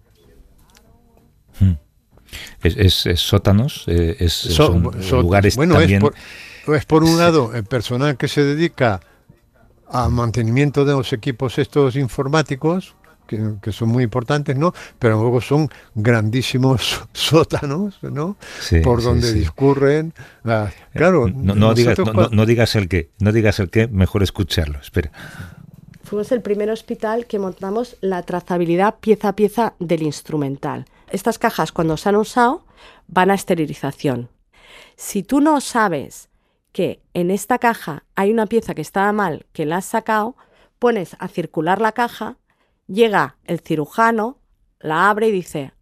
Hmm. Es, es, es sótanos, eh, es, So, son so, lugares bueno, también... Es por, es por un lado el personal que se dedica al mantenimiento de los equipos estos informáticos, que, que son muy importantes, ¿no? Pero luego son grandísimos sótanos, ¿no? Sí, por sí, donde sí. discurren las... Claro, no, no, digas, no, cuando... no digas el qué, no digas el qué, mejor escucharlo, espera. Fuimos el primer hospital que montamos la trazabilidad pieza a pieza del instrumental. Estas cajas, cuando se han usado, van a esterilización. Si tú no sabes que en esta caja hay una pieza que estaba mal, que la has sacado, pones a circular la caja, llega el cirujano, la abre y dice,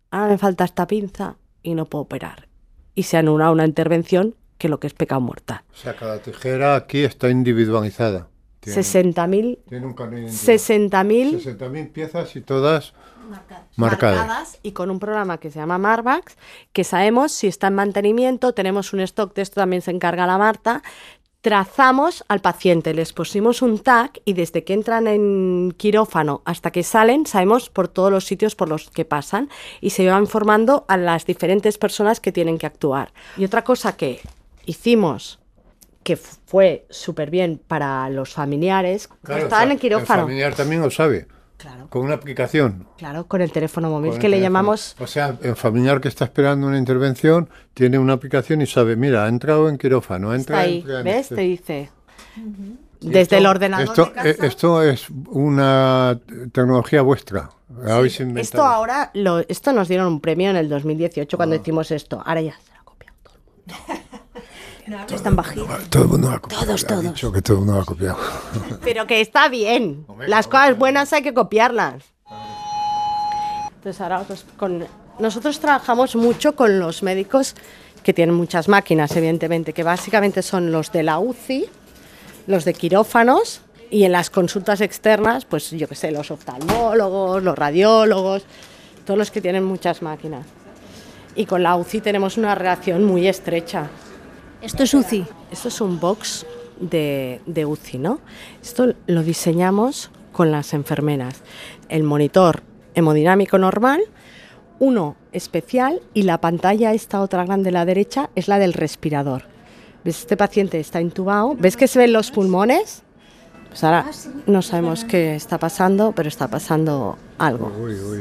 ahora me falta esta pinza y no puedo operar. Y se anula una intervención que lo que es pecado mortal. O sea, cada tijera aquí está individualizada. Tiene, sesenta mil tiene un carnet de identidad. sesenta mil sesenta mil piezas y todas Marcadas. marcadas. marcadas y con un programa que se llama Marvax, que sabemos si está en mantenimiento, tenemos un stock, de esto también se encarga la Marta, trazamos al paciente, les pusimos un tag y desde que entran en quirófano hasta que salen, sabemos por todos los sitios por los que pasan y se va informando a las diferentes personas que tienen que actuar. Y otra cosa que hicimos, que fue súper bien para los familiares, Claro, estaban en el el quirófano. familiar también lo sabe. Claro. Con una aplicación. Claro, con el teléfono móvil, Con que el le teléfono. llamamos... O sea, el familiar que está esperando una intervención tiene una aplicación y sabe, mira, ha entrado en quirófano, ha Está entrado ahí, en... ¿ves? este. Te dice. Y Desde esto- el ordenador Esto, de casa. eh, esto es una tecnología vuestra. La habéis inventado. Esto ahora, lo, esto nos dieron un premio en el dos mil dieciocho cuando Ah. hicimos esto. Ahora ya se lo ha copiado todo el mundo. No hables tan bajito. Todo el mundo lo ha copiado. Todos, ya he todos. dicho que todo el mundo lo ha copiado. Pero que está bien. Hombre, Las claro, cosas buenas hay que copiarlas. Entonces ahora pues, con... nosotros trabajamos mucho con los médicos que tienen muchas máquinas, evidentemente, que básicamente son los de la U C I, los de quirófanos y en las consultas externas, pues yo qué sé, los oftalmólogos, los radiólogos, todos los que tienen muchas máquinas. Y con la U C I tenemos una relación muy estrecha. Esto es U C I. Esto es un box de, de U C I, ¿no? Esto lo diseñamos con las enfermeras. El monitor hemodinámico normal, uno especial y la pantalla esta otra grande a la derecha es la del respirador. ¿Ves? Este paciente está intubado. ¿Ves que se ven los pulmones? Pues ahora no sabemos qué está pasando, pero está pasando algo. Uy, uy.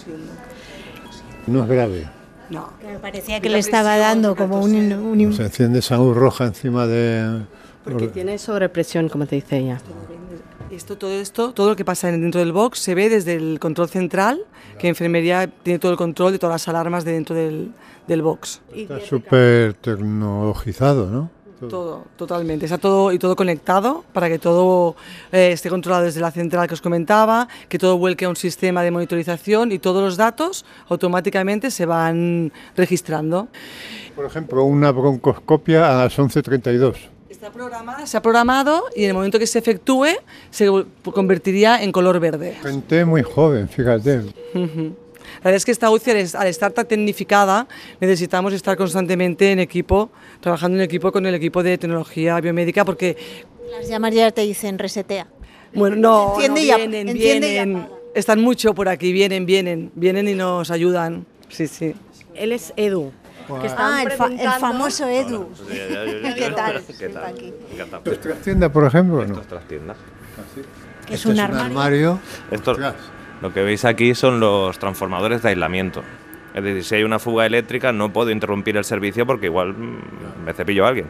No es grave. Me parecía que le estaba dando como un... un- Se enciende esa luz roja encima de... Porque tiene sobrepresión, como te dice ella. Esto, todo esto, todo lo que pasa dentro del box se ve desde el control central, que enfermería tiene todo el control de todas las alarmas de dentro del, del box. Está súper tecnologizado, ¿no? Todo, totalmente. Está todo y todo conectado para que todo eh, esté controlado desde la central que os comentaba, que todo vuelque a un sistema de monitorización y todos los datos automáticamente se van registrando. Por ejemplo, una broncoscopia a las once treinta y dos. Está programada, se ha programado y en el momento que se efectúe se convertiría en color verde. Gente muy joven, fíjate. Ujú. La verdad es que esta U C I, al estar tan tecnificada, necesitamos estar constantemente en equipo, trabajando en equipo con el equipo de tecnología biomédica, porque... Las llamas ya te dicen resetea. Bueno, no, Enciende no y ap- vienen, enciende y vienen, apaga. están mucho por aquí, vienen, vienen, vienen y nos ayudan. Sí, sí. Él es Edu. Que Ah, estaban el, fa- el preguntando- famoso Edu. ¿Qué tal? ¿Qué tal? Encantado. ¿Nuestra tienda, por ejemplo? No. Nuestras tiendas. Que es Este un armario. Esto, Ostras. lo que veis aquí son los transformadores de aislamiento. Es decir, si hay una fuga eléctrica no puedo interrumpir el servicio porque igual mm, me cepillo a alguien.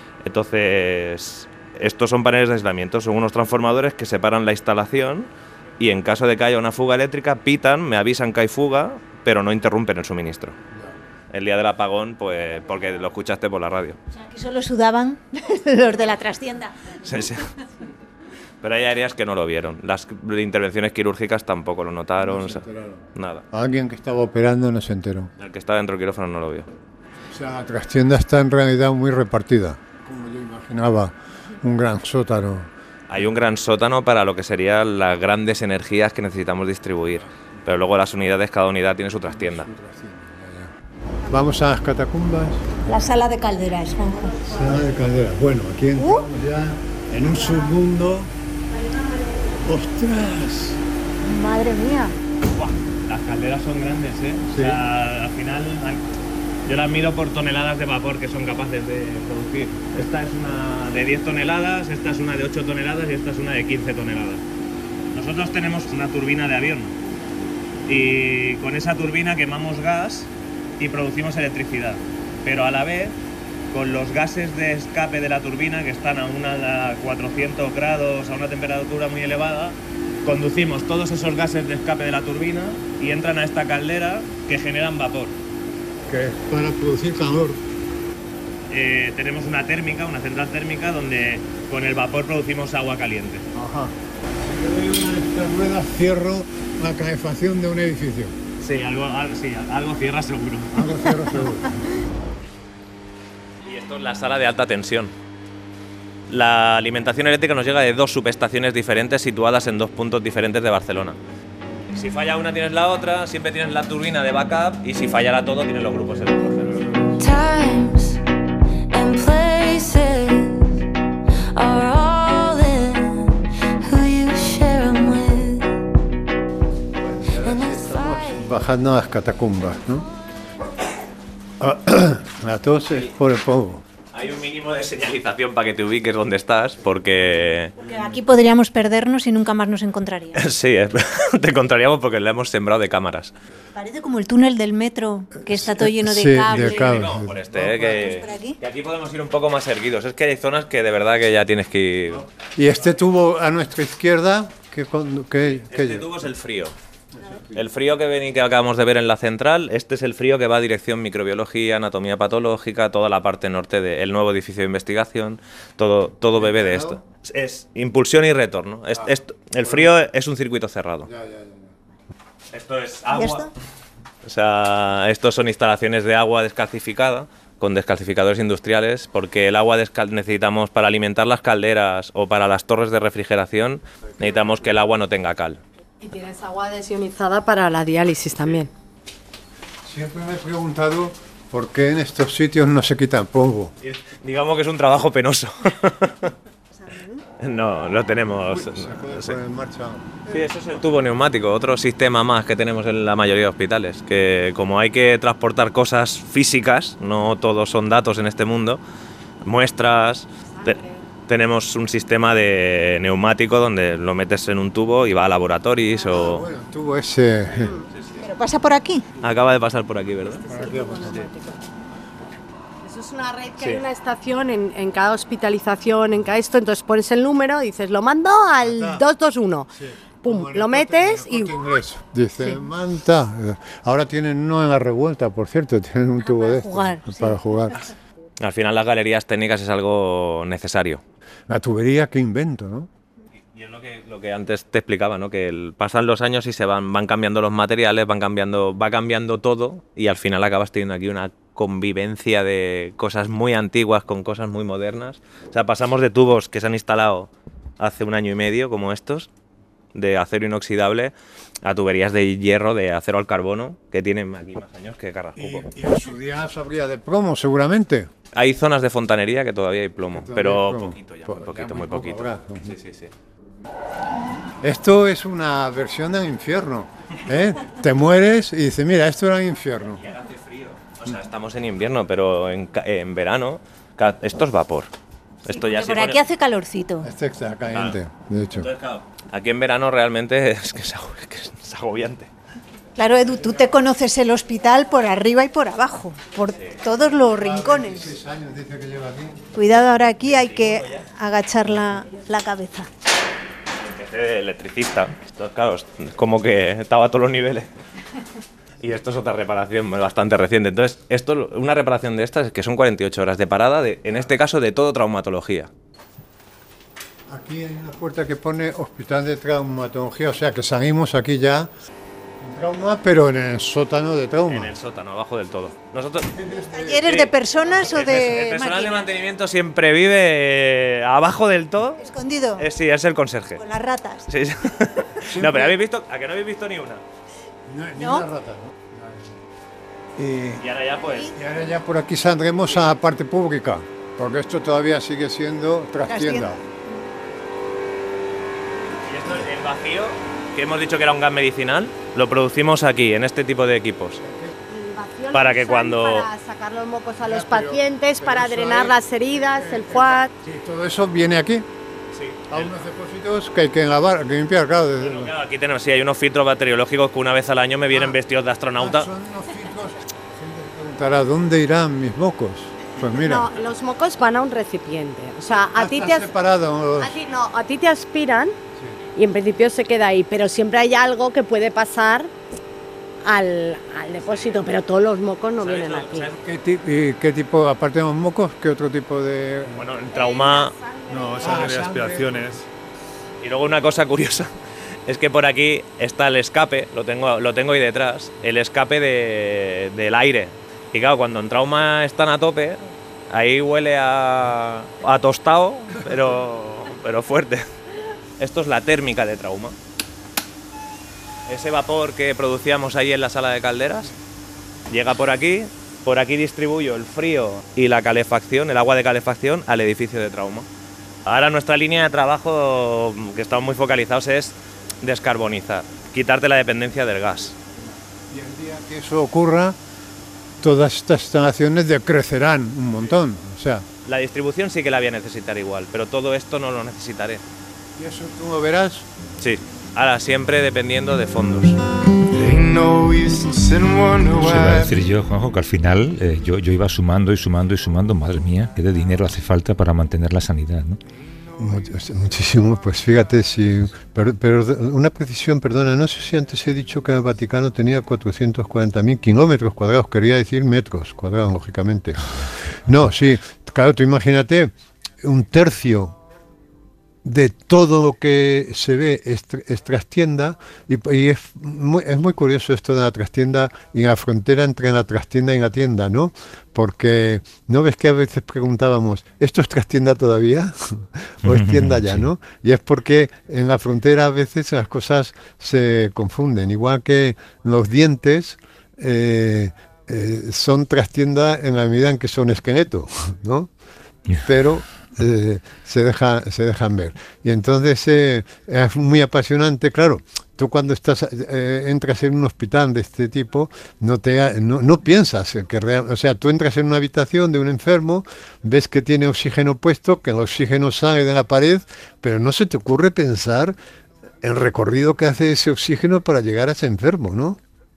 Entonces, estos son paneles de aislamiento, son unos transformadores que separan la instalación y en caso de que haya una fuga eléctrica pitan, me avisan que hay fuga, pero no interrumpen el suministro. El día del apagón, pues porque lo escuchaste por la radio. O sea, que solo sudaban los de la trastienda. Sí, sí. Pero hay áreas que no lo vieron. Las intervenciones quirúrgicas tampoco lo notaron. O sea, nada. Alguien que estaba operando no se enteró. El que estaba dentro del quirófano no lo vio. O sea, la trastienda está en realidad muy repartida. Como yo imaginaba, un gran sótano. Hay un gran sótano para lo que serían las grandes energías que necesitamos distribuir. Pero luego las unidades, cada unidad tiene su trastienda. Vamos a las catacumbas. La sala de calderas, Juanjo. Sala de calderas. Bueno, aquí entramos ya en un submundo. ¡Ostras! Madre mía. Las calderas son grandes, ¿eh? O Sí. sea, al final yo las mido por toneladas de vapor que son capaces de producir. Esta es una de diez toneladas, esta es una de ocho toneladas y esta es una de quince toneladas. Nosotros tenemos una turbina de avión y con esa turbina quemamos gas y producimos electricidad, pero a la vez con los gases de escape de la turbina que están a una a cuatrocientos grados, a una temperatura muy elevada, conducimos todos esos gases de escape de la turbina y entran a esta caldera que generan vapor. Que es para producir calor. Eh, tenemos una térmica, una central térmica donde con el vapor producimos agua caliente. Ajá. Si yo doy una de estas ruedas, cierro la calefacción de un edificio. Sí, algo, algo, sí, algo cierra seguro. Algo cierra seguro. Y esto es la sala de alta tensión. La alimentación eléctrica nos llega de dos subestaciones diferentes situadas en dos puntos diferentes de Barcelona. Si falla una tienes la otra, siempre tienes la turbina de backup y si fallara todo tienes los grupos eléctricos. Times and places are all in who you share 'em with. And it's like Bajando a las catacumbas, ¿no? La tos es por el polvo. Hay un mínimo de señalización para que te ubiques donde estás, porque... Que aquí podríamos perdernos y nunca más nos encontraríamos. Sí, es- te encontraríamos porque le hemos sembrado de cámaras. Parece como el túnel del metro, que está todo lleno de Sí, de cables. cables. Vamos por este, eh, ¿Por aquí? que, que aquí podemos ir un poco más erguidos. Es que hay zonas que de verdad que ya tienes que ir... Y este tubo a nuestra izquierda, ¿qué, con- qué, qué Este lleva? tubo es el frío. El frío que, ven y que acabamos de ver en la central, este es el frío que va a dirección microbiología, anatomía patológica, toda la parte norte del nuevo edificio de investigación, todo, todo bebe de esto. Es impulsión y retorno. Es- es- el frío es un circuito cerrado. Esto es ¿Y agua. esto? O sea, estos son instalaciones de agua descalcificada con descalcificadores industriales, porque el agua descal necesitamos para alimentar las calderas o para las torres de refrigeración, necesitamos que el agua no tenga cal. Y tienes agua desionizada para la diálisis también. Siempre me he preguntado por qué en estos sitios no se quita el polvo. Digamos que es un trabajo penoso. No, lo tenemos. Se puede Sí. poner en marcha. Sí, eso es el tubo neumático, otro sistema más que tenemos en la mayoría de hospitales, que como hay que transportar cosas físicas, no todos son datos en este mundo, muestras, te- tenemos un sistema de neumático donde lo metes en un tubo y va a laboratorios o... Bueno, el tubo ese. ¿Pero pasa por aquí? Acaba de pasar por aquí, ¿verdad? Eso es una red que Sí. hay una estación en, en cada hospitalización, en cada esto, entonces pones el número, dices, lo mando al dos dos uno. Pum, lo metes y... Inglés. Dice, manta. Ahora tienen uno en la revuelta, por cierto, tienen un tubo de estos jugar, para jugar. Al final las galerías técnicas es algo necesario. La tubería, qué invento, ¿no? Y es lo que, lo que antes te explicaba, ¿no? Que el- pasan los años y se van, van cambiando los materiales, van cambiando, va cambiando todo y al final acabas teniendo aquí una convivencia de cosas muy antiguas con cosas muy modernas. O sea, pasamos de tubos que se han instalado hace un año y medio, como estos, de acero inoxidable, a tuberías de hierro, de acero al carbono, que tienen aquí más años que Carrascupo. Y en su día sabría de plomo, seguramente. Hay zonas de fontanería que todavía hay plomo, Todavía pero hay plomo. poquito ya, Po- muy poquito, ya muy muy poco poquito. habrá. Sí, sí, sí. Esto es una versión del infierno. ¿eh? Te mueres y dices, mira, esto era el infierno. Y ahora hace frío. O sea, estamos en invierno, pero en, ca- en verano ca- esto es vapor. Esto ya Porque se por pone- aquí hace calorcito. Este está caliente, de hecho. Entonces, claro, aquí en verano realmente es que es, ago- es que es agobiante. Claro, Edu, tú te conoces el hospital por arriba y por abajo, por todos los rincones. Seis años dice que lleva aquí. Cuidado, ahora aquí hay que agachar la, la cabeza. Empecé de electricista. Entonces, claro, es como que estaba a todos los niveles. Y esto es otra reparación bastante reciente. Entonces, esto, una reparación de estas es que son cuarenta y ocho horas de parada, de, en este caso de todo traumatología. Aquí hay una puerta que pone Hospital de Traumatología, o sea que salimos aquí ya en trauma, pero en el sótano de trauma. En el sótano, abajo del todo. Nosotros, ¿Talleres de personas o el, pers- el de personal de máquinas? mantenimiento siempre vive eh, abajo del todo. Escondido, Eh, sí, es el conserje. con las ratas. Sí, sí. No, pero habéis visto, ¿a que no habéis visto ni una? No, ni ¿No? una rata, ¿no? Y, Y ahora ya pues... y ahora ya por aquí saldremos a la parte pública, porque esto todavía sigue siendo trastienda. Trastienda. Y esto, el vacío, que hemos dicho que era un gas medicinal, lo producimos aquí, en este tipo de equipos. Para que cuando- Para sacar los mocos a los Ya, pero- pacientes, pero para eso drenar hay- las heridas, el foie... Sí, todo eso viene aquí, Sí. a unos depósitos que hay que lavar, que limpiar, claro. desde- Bueno, claro, aquí tenemos, sí, hay unos filtros bacteriológicos que una vez al año me vienen Ah. vestidos de astronauta. Ah, son unos filtros. Gente se preguntará, ¿dónde irán mis mocos? Pues mira, No, los mocos van a un recipiente. O sea, a ti están te... as- separados. A ti, no, a ti te aspiran y en principio se queda ahí, pero siempre hay algo que puede pasar al, al depósito, pero todos los mocos no ¿Sabes vienen lo- aquí. sabes? ¿Qué, ti- y qué tipo, aparte de los mocos, qué otro tipo de...? Bueno, en trauma... No, Ah, sangre de sangre. aspiraciones. Y luego una cosa curiosa es que por aquí está el escape, lo tengo, lo tengo ahí detrás, el escape de, del aire. Y claro, cuando en trauma están a tope, ahí huele a, a tostado, pero, pero fuerte. Esto es la térmica de trauma. Ese vapor que producíamos ahí en la sala de calderas llega por aquí, por aquí distribuyo el frío y la calefacción, el agua de calefacción al edificio de trauma. Ahora nuestra línea de trabajo, que estamos muy focalizados, es descarbonizar, quitarte la dependencia del gas. Y el día que eso ocurra, todas estas instalaciones decrecerán un montón, o sea... La distribución sí que la voy a necesitar igual, pero todo esto no lo necesitaré. ¿Y eso tú lo verás? Sí, ahora siempre dependiendo de fondos. Se iba a decir yo, Juanjo, que al final eh, yo, yo iba sumando y sumando y sumando, madre mía, qué de dinero hace falta para mantener la sanidad, ¿no? Muchísimo, pues fíjate, si, pero, pero una precisión, perdona, no sé si antes he dicho que el Vaticano tenía cuatrocientos cuarenta mil kilómetros cuadrados, quería decir metros cuadrados, lógicamente. No, sí, claro, tú imagínate, un tercio de todo lo que se ve es, es trastienda, y, y es, muy, es muy curioso esto de la trastienda y la frontera entre la trastienda y la tienda, ¿no? Porque no ves que a veces preguntábamos, ¿esto es trastienda todavía? ¿O es tienda ya, no? Y es porque en la frontera a veces las cosas se confunden, igual que los dientes eh, eh, son trastienda en la medida en que son esqueleto, ¿no? Pero Eh, se, deja, se dejan ver. Y entonces eh, es muy apasionante, claro. Tú cuando estás eh, entras en un hospital de este tipo, no te no, no piensas que real, o sea, tú entras en una habitación de un enfermo, ves que tiene oxígeno puesto, que el oxígeno sale de la pared, pero no se te ocurre pensar el recorrido que hace ese oxígeno para llegar a ese enfermo, ¿no?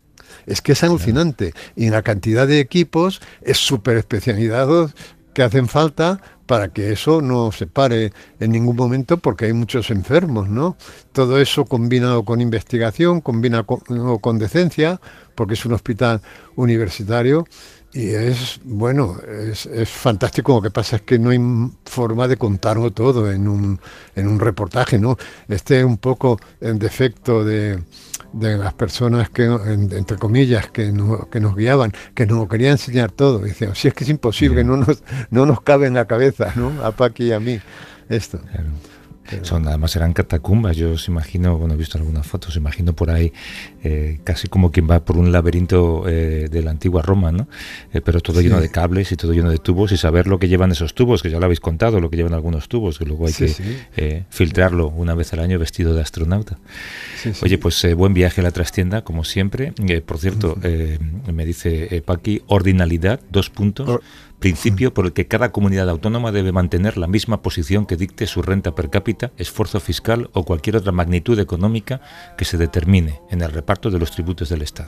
Es que es alucinante. Y la cantidad de equipos es súper especializados que hacen falta para que eso no se pare en ningún momento, porque hay muchos enfermos, ¿no? Todo eso combinado con investigación, combinado con, con decencia, porque es un hospital universitario, y es, bueno, es, es fantástico. Lo que pasa es que no hay forma de contarlo todo en un, en un reportaje, ¿no? Este es un poco el defecto de... de las personas que, entre comillas, que, no, que nos guiaban, que nos querían enseñar todo. Dicen, si es que es imposible, no nos, no nos cabe en la cabeza, ¿no? A Paqui y a mí, esto. Claro. Pero... Son, además eran catacumbas, yo os imagino, bueno, he visto algunas fotos, imagino por ahí eh, casi como quien va por un laberinto eh, de la antigua Roma, ¿no? Eh, pero todo sí. lleno de cables y todo lleno de tubos, y saber lo que llevan esos tubos, que ya lo habéis contado, lo que llevan algunos tubos, que luego hay sí, que sí. Eh, filtrarlo una vez al año vestido de astronauta. Sí, sí. Oye, pues eh, buen viaje a la trastienda, como siempre. Eh, por cierto, eh, me dice eh, Paqui, ordinalidad, dos puntos. Or Principio por el que cada comunidad autónoma debe mantener la misma posición que dicte su renta per cápita, esfuerzo fiscal o cualquier otra magnitud económica que se determine en el reparto de los tributos del Estado.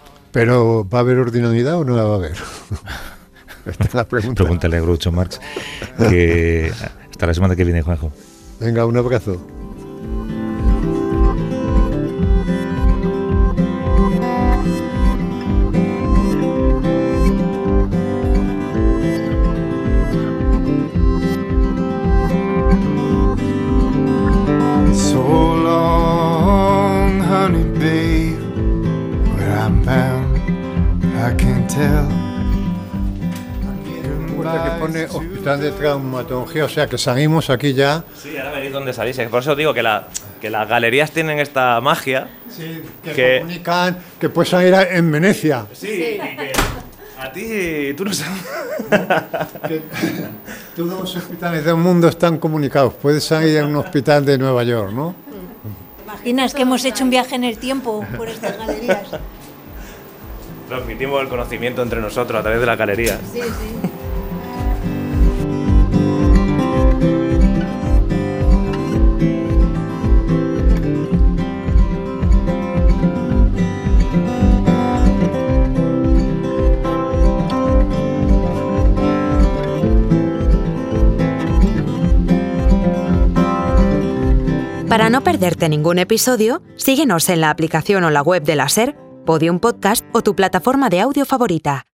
¿Pero va a haber ordinalidad o no la va a haber? Esta es la pregunta. Pregúntale a Groucho Marx. Que hasta la semana que viene, Juanjo. Venga, un abrazo. Que pone hospital de traumatología, o sea que salimos aquí ya. Sí, ahora veréis dónde salís. Por eso digo que, la, que las galerías tienen esta magia. Sí, que, que comunican que puedes salir en Venecia. Sí, y que a ti tú no sabes. Que todos los hospitales del mundo están comunicados. Puedes salir en un hospital de Nueva York, ¿no? ¿Te imaginas que hemos hecho un viaje en el tiempo por estas galerías? Transmitimos el conocimiento entre nosotros a través de las galerías. Sí, sí. Para no perderte ningún episodio, síguenos en la aplicación o la web de la SER, Podium Podcast o tu plataforma de audio favorita.